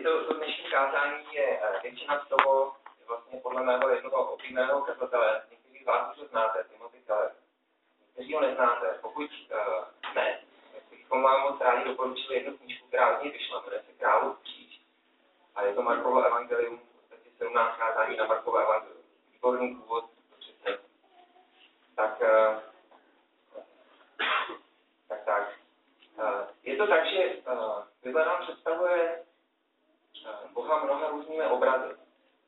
to dnešní kázání je většina z toho, vlastně podle mého jednoho oblíbeného kazatele, někteří z vás už ho znáte, Timothy Keller. Někteří ho neznáte, pokud ne, tak bychom vám moc rádi doporučili jednu knížku, která od něj vyšla, jmenuje se Králův kříž. A je to Markovo evangelium, v podstatě 17 kázání na Markovo evangelium. Výborný úvod, to přesně. Tak. Je to tak, že Bible nám představuje Boha mnoha různými obrazy.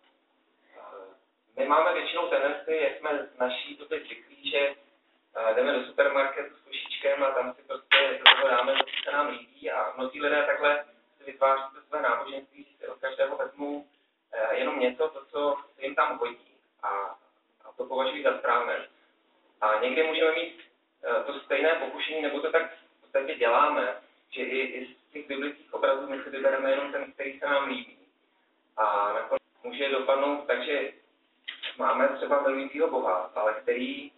My máme většinou tendenci, jak jsme z naší doby zvyklí, že jdeme do supermarketu s košíčkem a tam si prostě do toho dáme, co se nám líbí, a mnozí lidé takhle si vytváří to své náboženství, že si od každého vezmou jenom něco, to, co se jim tam hodí, a to považují za správné. A někdy můžeme mít to stejné pokušení, nebo to tak v podstatě děláme, že i z těch biblických obrazů my si vybereme jenom ten, který se nám líbí. A nakonec může dopadnout tak, že máme třeba milujícího Boha, ale který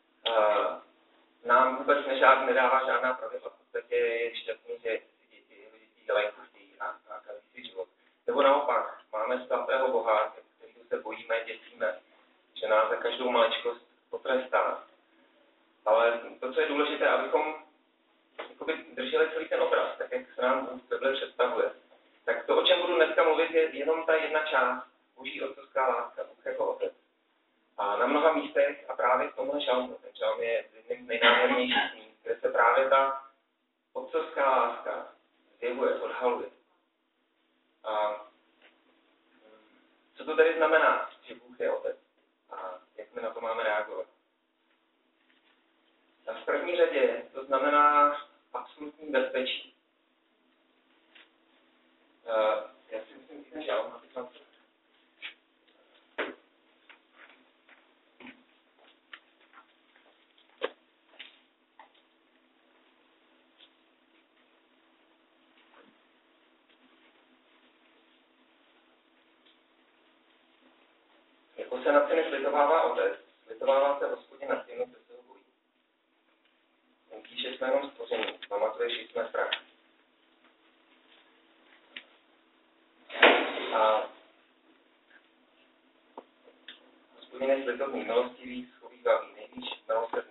nám vůbec nedává žádná pravidla. V podstatě je šťastný, že si děti dělají, co chtějí a kazí si život. Nebo naopak, máme svatého Boha, kterého se bojíme, děsíme, že nás za každou maličkost potrestá. Ale to, co je důležité, abychom drželi celý ten obraz, tak jak se nám Bůh v Bibli představuje. Tak to, o čem budu dneska mluvit, je jenom ta jedna část, Boží otcovská láska, Bůh jako otec. A na mnoha místech, a právě v tomhle žalmu, ten žalm je jedním z nejnádhernějších míst, kde se právě ta otcovská láska zjevuje, odhaluje. A co to tedy znamená, že Bůh je otec? A jak my na to máme reagovat? A v první řadě to znamená absolutní bezpečí. Já si myslím, že ten žalm, abych vám jako se nad syny slitovává otec, slitovává se Hospodin nad těmi, kdo se ho bojí. Ten píše, jsme jenom stvoření, pamatuješ, že jsme strach. A Hospodin je slitovný, milostivý, schovívavý, nejvíc milosrdný.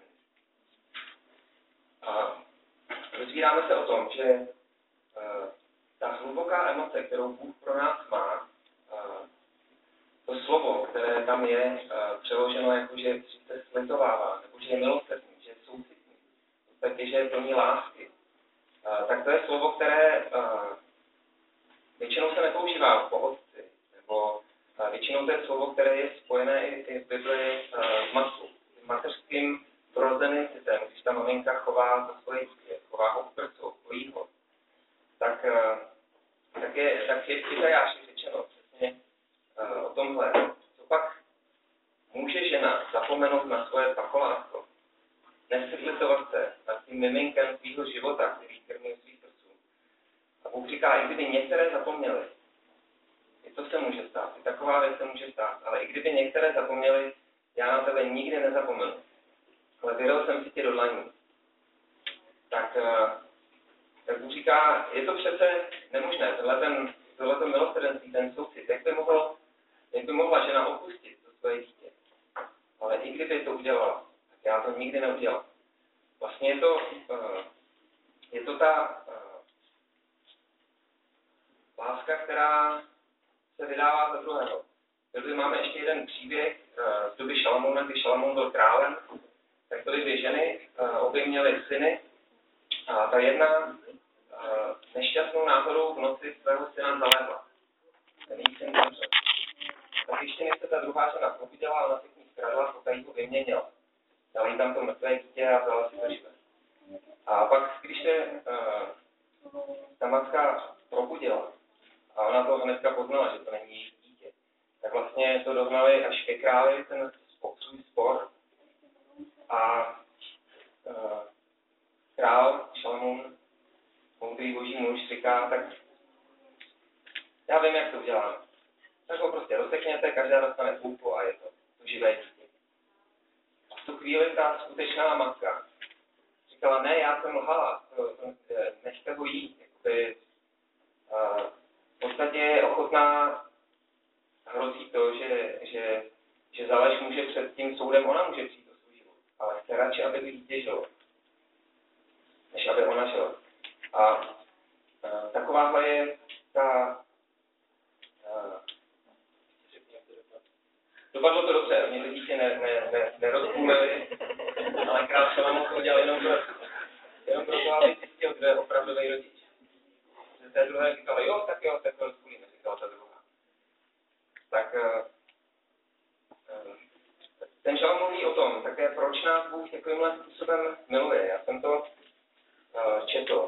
A rozvíráme se o tom, že ta hluboká emoce, kterou Bůh pro nás má, to slovo, které tam je přeloženo jako, že se slitovává, nebo že je milosrdný, že je soucitný, v podstatě, že je plný lásky, tak to je slovo, které většinou se nepoužívá po otci, nebo většinou to je slovo, které je spojené i v Bibli s matkou, s mateřským vrozeným citem, když ta maminka chová za svoje dítě, chová ho v prsu, bojí ho, tak je v Izajáši řečeno přesně o tomhle. Co pak může žena zapomenout na svoje pacholásko, neslitovat se nad tím miminkem svýho života, který krmí svých prců. A Bůh říká, i kdyby některé zapomněly, i to se může stát, i taková věc se může stát, ale i kdyby některé zapomněly, já na tebe nikdy nezapomenu. Ale vyril jsem si tě do dlaní. Tak Bůh říká, je to přece nemožné, tohle milosrdenství, ten soucit, jak by mohla žena opustit to svoje dítě. Ale i kdyby to udělala, tak já to nikdy neudělám. Vlastně je to ta láska, která se vydává za druhého. Tady máme ještě jeden příběh z doby Šalamouna, kdy Šalamoun byl králem, tak byly dvě ženy, obě měly syny, a ta jedna nešťastnou náhodou v noci svého syna zalehla. Ten její syn zemřel. Tak ještě než se ta druhá žena probudila, ona se k ní skradla, potají ho vyměnila. Dala jí tam to mrtvé dítě a vzala si to živé. A pak, když se ta matka probudila a ona to hnedka poznala, že to není její dítě, tak vlastně to dohnali až ke králi ten svůj spor. A král Šalamoun, moudrý boží muž, říká, tak já vím, jak to uděláme. Tak ho prostě rozsekněte, každá dostane půlku a je to živé dítě. A v tu chvíli ta skutečná matka říkala, ne, já jsem lhala, nechte ho jít. V podstatě samotná hrozí to, že za lež může před tím soudem, ona může přijít o svůj život, ale chce radši, aby dítě žilo, než aby ona žila. A takováhle je ta... Dopadlo to dobře, mě to dítě nerozpůlili, ale král Šalamoun to udělal jenom proto, aby zjistil, kdo je opravdový rodič. Že té druhé říkala, jo, tak to rozpůlíme, říkala ta druhá. Tak ten žalm mluví o tom, také proč nás Bůh takovýmhle způsobem miluje. Já jsem to četl.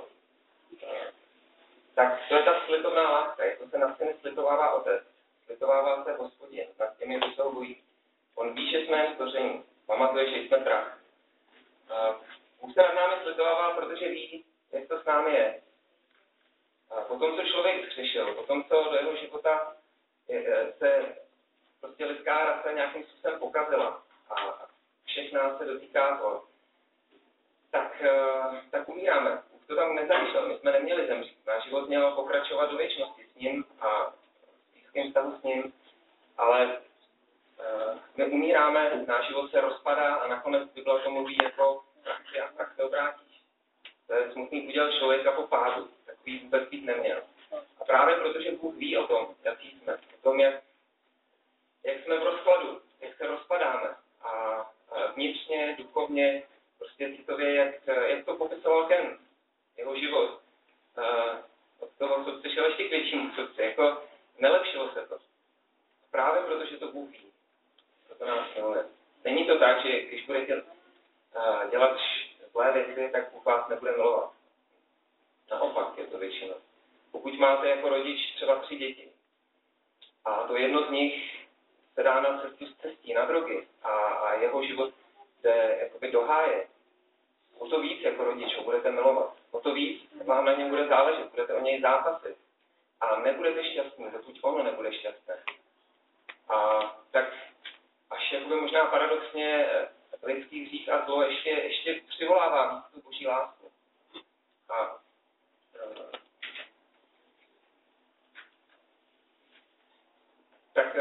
Tak to je ta slitovná láska, jako se na syny slitovává otec. Slitovává se Hospodin nad těmi, kdo se ho bojí. On ví, že jsme stvoření. Pamatuje, že jsme prach. Bůh se nad námi slitovává, protože ví, jak to s námi je. Potom, co člověk zřešil, potom, co do jeho života se prostě lidská rasa nějakým způsobem pokazila a všech nás se dotýká to, tak umíráme. Bůh to tam nezamýšlel, my jsme neměli zemřít. Náš život měl pokračovat do věčnosti s ním a v blízkém vztahu s ním, ale my umíráme, náš život se rozpadá a nakonec Bible to mluví jako prachy a prach se obrátíš. To je smutný úděl člověka po pádu, takový vůbec být neměl. A právě protože Bůh ví o tom, jaký jsme, o tom, jak jsme v rozkladu, jak se rozpadáme a vnitřně, duchovně, prostě citově, jak to popisoval Ken, jeho život. Od toho, co přišel ještě k většímu srdci, jako nelepšilo se to. Právě protože to Bůh ví. Proto nás miluje. Není to tak, že když budete dělat zlé věci, tak Bůh vás nebude milovat. Naopak je to většina. Pokud máte jako rodič třeba 3 děti a to jedno z nich se dá na cestu z cestí, na drogy a jeho život jde jakoby do háje, o to víc jako rodič ho budete milovat. O to víc vám na něm bude záležet, budete o něj zápasit. A nebudete šťastní, dokud ono nebude šťastné. A tak až jakoby možná paradoxně lidský hřích a zlo ještě přivolává víc tu boží lásku. A tak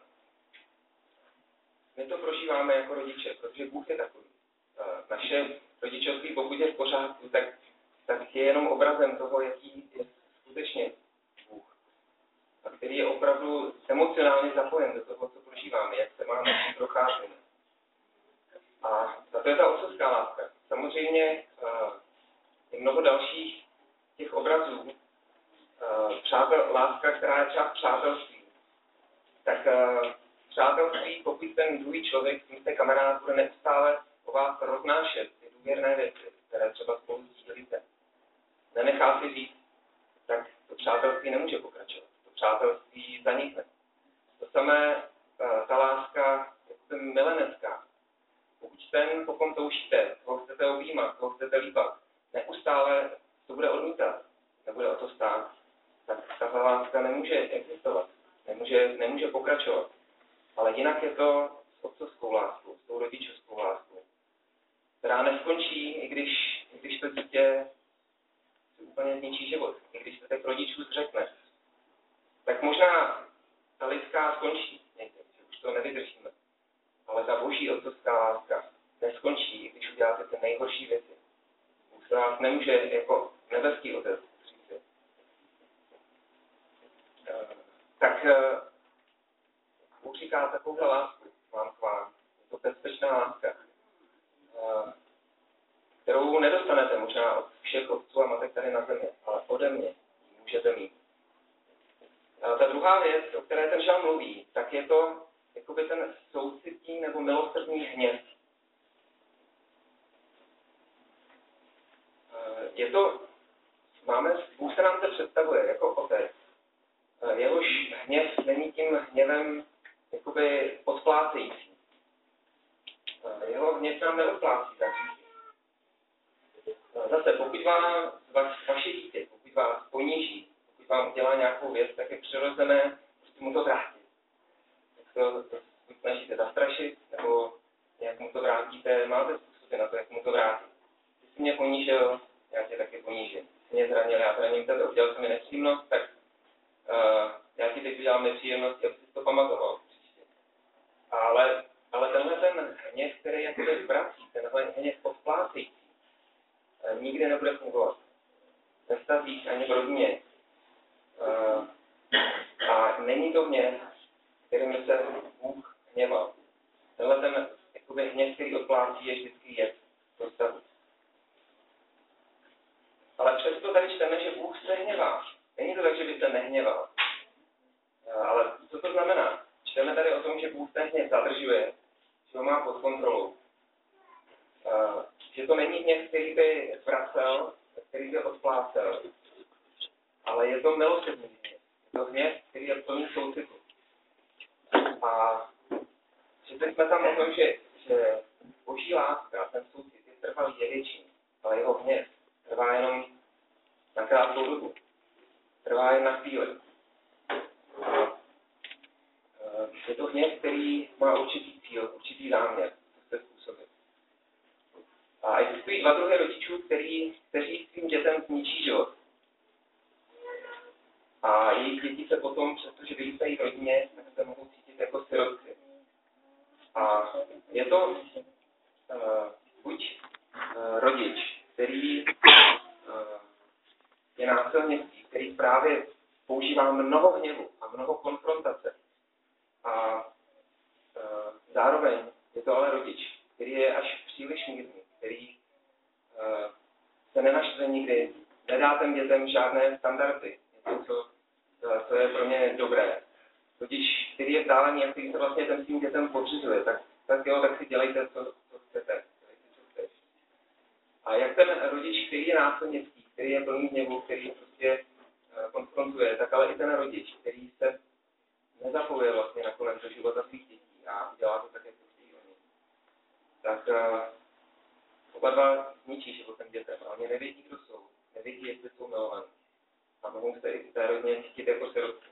my to prožíváme jako rodiče, protože Bůh je takový. Naše rodičovství, pokud je v pořádku, tak je jenom obrazem toho, jaký je skutečně Bůh. A který je opravdu emocionálně zapojen do toho, co prožíváme, jak se máme, jak procházíme. A to je ta otcovská láska. Samozřejmě je mnoho dalších těch obrazů. Láska, která je třeba v přátelství. Tak přátelství, pokud ten druhý člověk, tím jste kamarád, bude neustále o vás roznášet ty důvěrné věci, které třeba spolu sdílíte, nenechá si říct, tak to přátelství nemůže pokračovat. To přátelství zanikne. To samé ta láska je milenecká. Pokud ten, po kom toužíte, koho chcete objímat, koho chcete líbat, neustále to bude odmítat, nebude o to stát, tak tahle láska nemůže existovat, nemůže pokračovat. Ale jinak je to s otcovskou láskou, s tou rodičovskou láskou, která neskončí, i když to dítě si úplně zničí život, i když se těch rodičů zřekne. Tak možná ta lidská skončí někdy, že už to nevydržíme. Ale ta boží otcovská láska neskončí, i když uděláte ty nejhorší věci. Bůh se vás nemůže jako nebeský otec říct. Tak Bůh říká takovouhle lásku mám k vám. Je to bezpečná láska, kterou nedostanete možná od všech otců a matek tady na zemi, ale ode mě ji můžete mít. Ta druhá věc, o které ten žalm mluví, tak je to jakoby ten soucitý nebo milosrdný hněv. Je to, Bůh se nám to představuje jako otec. Jehož hněv není tím hněvem jakoby odplácející. Jeho hněv nám neodplácí za hříchy. Zase, pokud vám vaše dítě, pokud vás poníží, pokud vám udělá nějakou věc, tak je přirozené prostě mu to vrátit. Tak to snažíte zastrašit, nebo jak mu to vrátíte, máte způsoby na to, jak mu to vrátit. Ty jsi mě ponížil, já tě taky ponížím. Ty jsi mě zranil, já zraním tebe, udělal jsem mi nepříjemnost, tak já ti teď vám nepříjemnosti, aby si to pamatoval příště. Ale tenhle ten hněv, který jakoby vrací, tenhle hněv odplácející, nikdy nebude fungovat. Ve vztazích ani v rodině. A není to hněv, kterým se Bůh hněval. Tenhle ten jakoby hněv, který odplácí, je vždycky jed do vztahu. Ale přesto tady čteme, že Bůh se hněvá. Není to tak, že by se nehněval. Ale co to znamená? Čteme tady o tom, že Bůh ten hněv zadržuje, že ho má pod kontrolou. Že to není hněv, který by vracel, který by odplácel, ale je to milosrdný hněv. Je to hněv, který je plný soucitu. A četli jsme tam o tom, že Boží láska, ten soucit je trvalý, je věčný, ale jeho hněv trvá jenom na krátkou dobu. Trvá jen na chvíli. Je to hněv, který má určitý cíl, určitý záměr, co chce způsobit. A existují dva druhy rodičů, kteří svým dětem zničí život. A jejich děti se potom, přestože vyrůstají v rodině, tak se mohou cítit jako sirotky. A je to buď rodič, který je násilnický, který právě používá mnoho hněvu a mnoho konfrontace. A zároveň je to ale rodič, který je až příliš mírný, který se nenaštve nikdy, nedá těm dětem žádné standardy, něco, co je pro ně dobré. Rodič, který je vzdálený a který se vlastně těm svým dětem podřizuje, tak si dělejte, co chcete. A jak ten rodič, který je násilnický, který je plný hněvu, který prostě konfrontuje, tak ale i ten rodič, který se nezapojuje vlastně nakonec do života svých dětí a dělá to tak, jak to chtějí oni. Tak oba dva zničí život těm dětem, ale oni nevědí, kdo jsou, nevědí, jestli jsou milovaní. A mohou se i v té rodině cítit jako sirotky.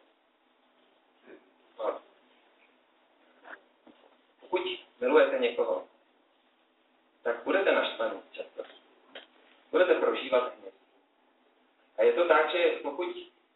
Pokud milujete někoho, tak budete naštvaní často. Budete prožívat hněv. A je to tak, že pokud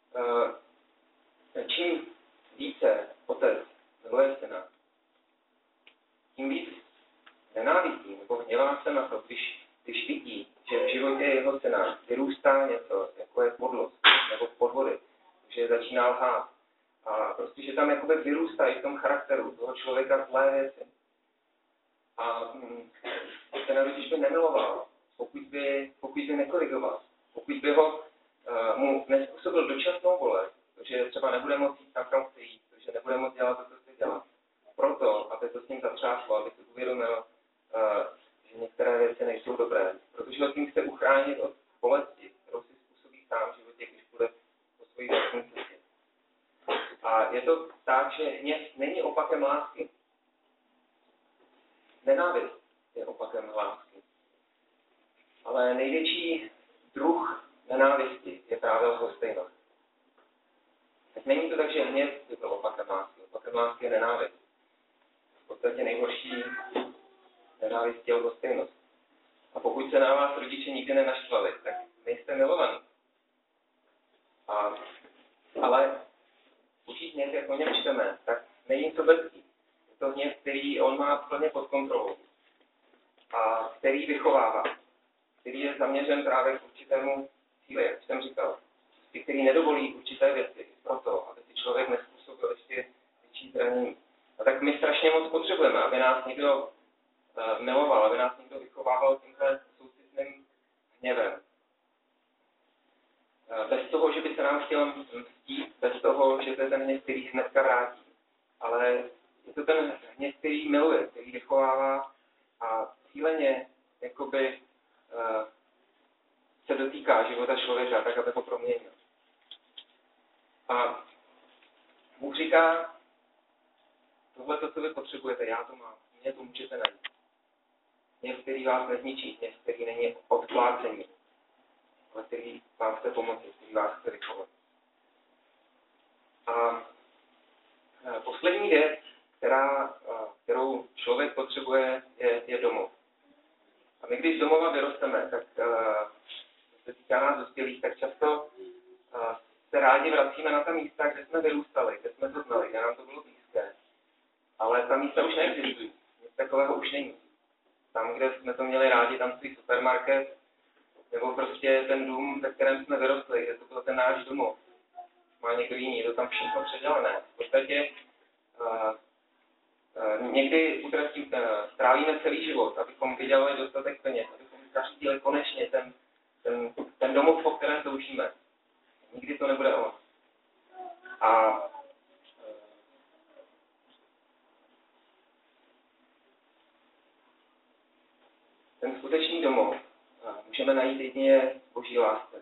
čím více otec miluje syna, tím víc nenávistí nebo hněvá se na to, když vidí, že v životě jeho syna vyrůstá něco, jako je podlost nebo podvody, že začíná lhát. A prostě, že tam jakoby vyrůstají v tom charakteru toho člověka zlé věci. A ten rodič by nemiloval, pokud by nekorigoval, pokud by mu nezpůsobil dočasnou bolest, protože třeba nebude moct jít tam, kam chce jít, protože nebude moct dělat to, co chce dělat. Proto, aby to s ním zatřáslo, aby si uvědomil, že některé věci nejsou dobré, protože ho tím chce uchránit od bolesti, kterou si způsobí sám v životě, když bude po svojí vlastní cestě. A je to tak, že hněv není opakem lásky. Nenávist je opakem lásky. Ale největší druh nenávisti je právě lhostejnost. Tak není to tak, že hněv by byl opakem lásky. Opakem lásky je nenávist. V podstatě nejhorší nenávist je lhostejnost. A pokud se na vás rodiče nikdy nenaštvali, tak nejste milovaní. Ale určitý hněv, jak o něm čteme, tak není sobectví. Je to hněv, který on má plně pod kontrolou. A který vychovává. Který je zaměřen právě k určitému cíli, jak jsem říkal. Který nedovolí určité věci proto, aby si člověk nezpůsobil ještě větší zranění. A tak my strašně moc potřebujeme, aby nás někdo miloval, aby nás někdo vychovával tímhle soucitným hněvem. Bez toho, že by se nám chtěl mstít, bez toho, že to je ten hněv, který hnedka vrátí. Ale je to ten hněv, který miluje, který vychovává a cíleně jakoby se dotýká života člověka, tak aby ho proměnil. A Bůh říká, tohle to, co vy potřebujete, já to mám, mě to můžete najít. Hněv, který vás nezničí, hněv, který není odplácení, ale který vám chce pomoci, který vás chce vychovat. A poslední věc, kterou člověk potřebuje, je domov. A my, když z domova vyrosteme, tak se týká nás dospělých, tak často se rádi vracíme na ta místa, kde jsme vyrůstali, kde jsme to znali, kde nám to bylo blízké. Ale ta místa už neexistují. Nic takového už není. Tam, kde jsme to měli rádi, tam svůj supermarket, nebo prostě ten dům, ve kterém jsme vyrostli, kde to byl ten náš domov. Má někdo jiný, je to tam všechno předělané. V podstatě někdy strávíme celý život, abychom vydělali dostatek peněz, abychom zařídili konečně ten domov, po kterém toužíme. Nikdy to nebude on. A ten skutečný domov můžeme najít jedině v Boží lásce.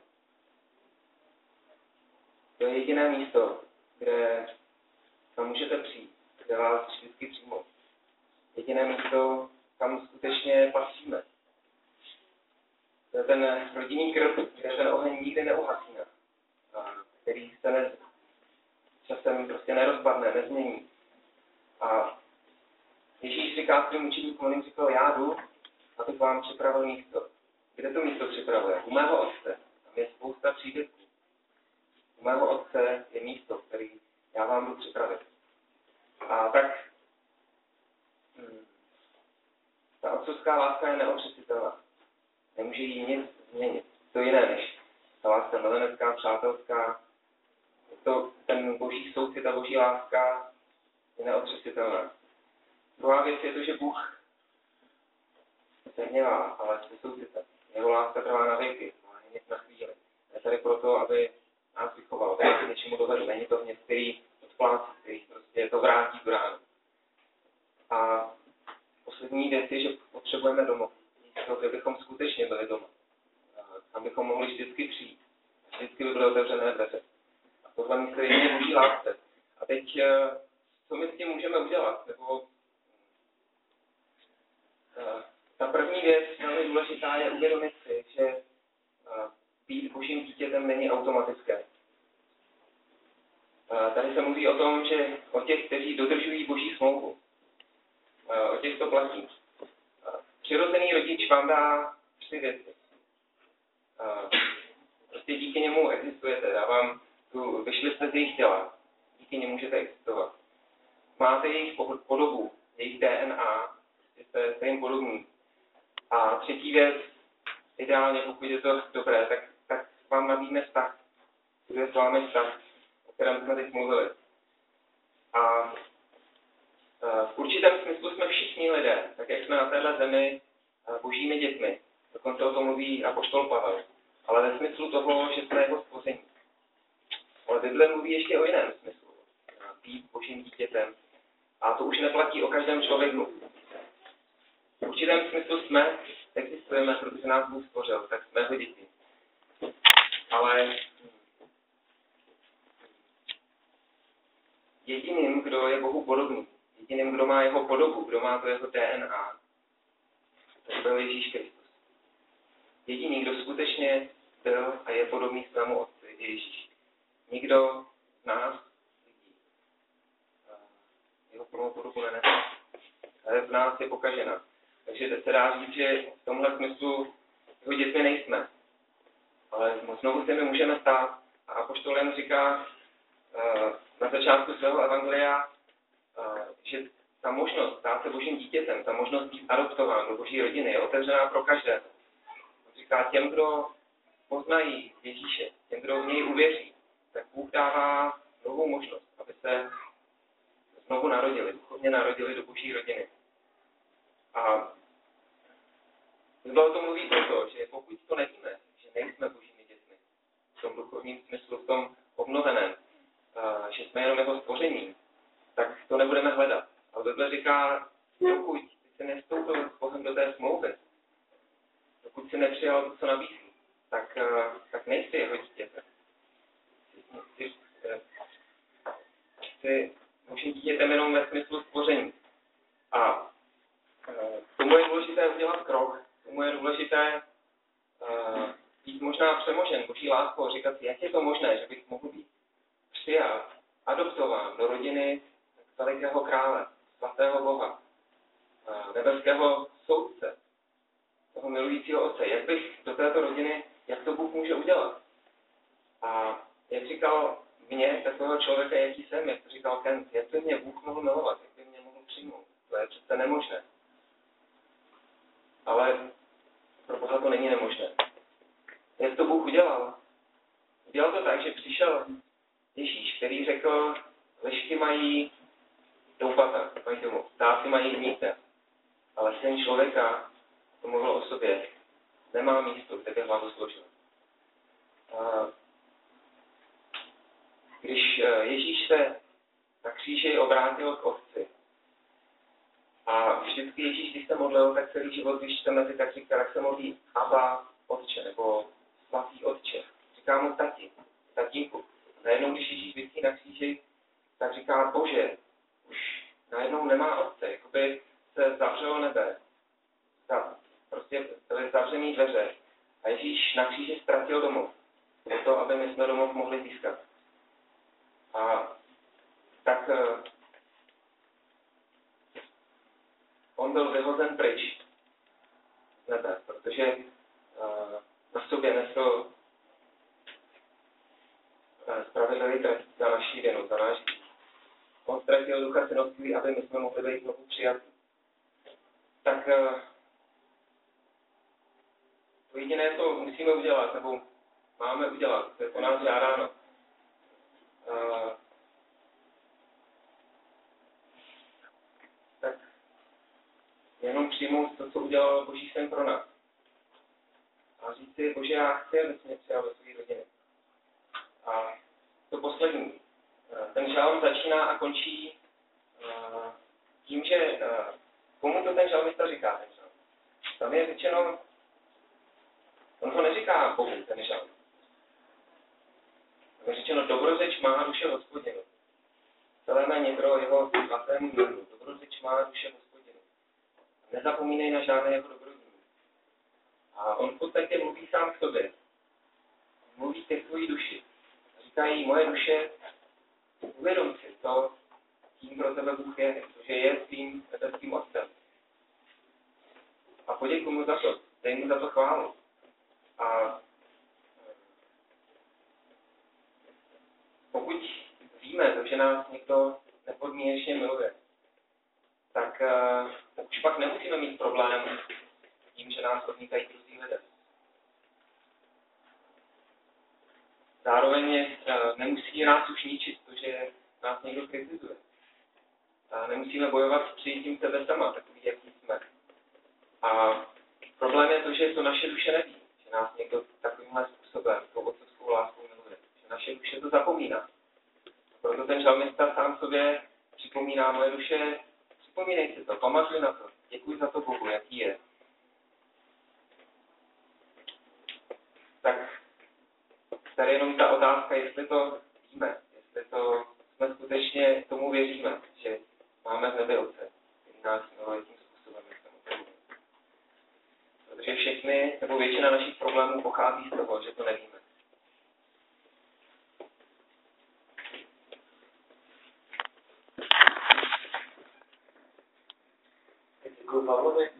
To je jediné místo, kde tam můžete přijít, kde vás vždycky přijmou. Jediné místo, kam skutečně patříme. To je ten rodinný krb, kde ten oheň nikdy neuhasíná, který se časem prostě nerozpadne, nezmění. A Ježíš říká svým učeníkům, on jim říkal, já jdu, abych vám připravil místo. Kde to místo připravuje? U mého otce. Tam je spousta příbytků. U mého otce je místo, který já vám jdu připravit. A tak ta otcovská láska je neotřesitelná. Nemůže jí nic změnit. To jiné než ta láska milenecká, přátelská. Ten boží soucit, ta boží láska je neotřesitelná. Druhá věc je to, že Bůh se hněvá, ale se soucitem. Jeho láska trvá na věky, ale hněv na chvíli. Je tady proto, aby nás vychoval, aby nás k něčemu dovedl. Není to hněv, který odplácí, který prostě to vrátí tu ránu. A poslední věc je, že potřebujeme domov. Místo, kde bychom skutečně byli doma. Abychom mohli vždycky přijít. Vždycky by byly otevřené dveře. A tohle místo je jedině boží lásce. A teď, co my s tím můžeme udělat? Nebo ta první věc, velmi důležitá, je uvědomit si, že být božím dítětem není automatické. Tady se mluví o tom, že o těch, kteří dodržují boží smlouvu, o těch to platí. Přirozený rodič vám dá 3 věci. Prostě díky němu existujete, vyšli jste z jejich těla, díky němu můžete existovat. Máte jejich podobu, jejich DNA, jste jim podobní. A třetí věc, ideálně, pokud je to dobré, tak vám nabídne vztah. Bude s vámi vztah, o kterém jsme teď mluvili. A v určitém smyslu jsme všichni lidé, tak jak jsme na téhle zemi božími dětmi. Dokonce o tom mluví apoštol Pavel. Ale ve smyslu toho, že jsme jeho stvoření. Ale Bible mluví ještě o jiném smyslu. Být božím dítětem. A to už neplatí o každém člověku. V určitém smyslu existujeme, protože nás Bůh stvořil, tak jsme jeho děti. Ale jediným, kdo je Bohu podobný, jediným, kdo má jeho podobu, kdo má to jeho DNA, to byl Ježíš Kristus. Jediný, kdo skutečně byl a je podobný svému otci, je Ježíš. Nikdo z nás lidí jeho plnou podobu nenese. Ale v nás je pokažena. Takže se dá říct, že v tomhle smyslu jeho dětmi nejsme. Ale znovu se mi můžeme stát. A apoštol Jan říká na začátku svého evangelia, že ta možnost stát se božím dítětem, ta možnost být adoptován do boží rodiny je otevřená pro každého. On říká těm, kdo poznají Ježíše, těm, kdo v něj uvěří, tak Bůh dává novou možnost, aby se znovu narodili, duchovně narodili do boží rodiny. A Bible o tom mluví proto, že pokud to nevíme, že nejsme božími dětmi, v tom duchovním smyslu, v tom obnoveném, že jsme jenom jeho stvoření, tak to nebudeme hledat. A Bible říká, dokud jsi nevstoupil s Bohem do té smlouvy, dokud jsi nepřijal to, co nabízí, tak nejsi jeho dítětem. Jsi božím dítětem jenom ve smyslu stvoření. A tomu je důležité udělat krok, tomu je důležité být možná přemožen boží láskou, říkat si, jak je to možné, že bych mohl být přijat, adoptován do rodiny velikého krále, svatého Boha, nebeského soudce, toho milujícího otce. Jak bych do této rodiny, jak to Bůh může udělat? A jak říká říkal mě, takového člověka, jaký jsem, jak to říkal Kent, jak by mě Bůh mohl milovat, jak by mě mohl přijmout. To je přece nemožné. Ale pro Boha to není nemožné. Jak to Bůh udělal? Udělal to tak, že přišel Ježíš, který řekl, lišky mají doupata, mají domů, ptáci mají hnízda, ale syn člověka, to mluvil o sobě, nemá místo, kde by hlavu složil. Když Ježíš se na kříži obrátil k Otci a vždycky Ježíš, když se modlil, tak celý život, když čteme ty, tak říká, jak se modlí Abba, Otče, nebo svatý Otče. Říká mu tati, tatínku. Najednou, když Ježíš visí na kříži, tak říká Bože, už najednou nemá Otce, jakoby se zavřelo nebe. Prostě byly zavřený dveře. A Ježíš na kříži ztratil domov. O to, aby my jsme domov mohli získat. A tak on byl vyhozen pryč z nebe, protože na sobě nesl spravedlivý trest za naší vinu, za náš hřích. On ztratil ducha synoství, aby my jsme mohli být znovu přijatí. Tak to jediné, co musíme udělat, nebo máme udělat, to je po nás žádáno. Tak jenom přijmout to, co udělal Boží syn pro nás. A říct si, Bože, já chci, aby jsi mě přijal do své rodiny. A to poslední. Ten žalm začíná a končí tím, že komu to ten žalmista říká, ten žalm. Tam je řečeno, on to neříká Bohu, ten žalm. Tam je řečeno, dobrořeč má duše Hospodinu. Celé mé nitro jeho svatému jménu. Dobrořeč má duše Hospodinu. Nezapomínej na žádné jeho dobrodní. A on v podstatě mluví sám k sobě. Mluví ke své duši. Říkají, moje duše, uvědom si to, tím pro tebe Bůh je, protože je tvým nebeským otcem. A poděkuj mu za to, dej mu za to chválu. A pokud víme, že nás někdo nepodmínečně miluje, tak už pak nemusíme mít problém s tím, že nás odmítají druzí lidé. Zároveň nemusí nás už ničit to, že nás někdo kritizuje. A nemusíme bojovat s přijetím sebe sama, takový, jaký jsme. A problém je to, že to naše duše neví, že nás někdo takovýmhle způsobem, tou otcovskou láskou miluje. Že naše duše to zapomíná. Proto ten žalmista sám sobě připomíná, moje duše, připomínej si to, pamatuj na to, děkuji za to Bohu, jaký je. Tak tady jenom ta otázka, jestli to víme, jestli to jsme skutečně tomu věříme, že máme v nebi Otce, který nás miluje tím způsobem, jak jsem o tom mluvil. Protože všechny, nebo většina našich problémů pochází z toho, že to nevíme. Děkuji Pavlovi.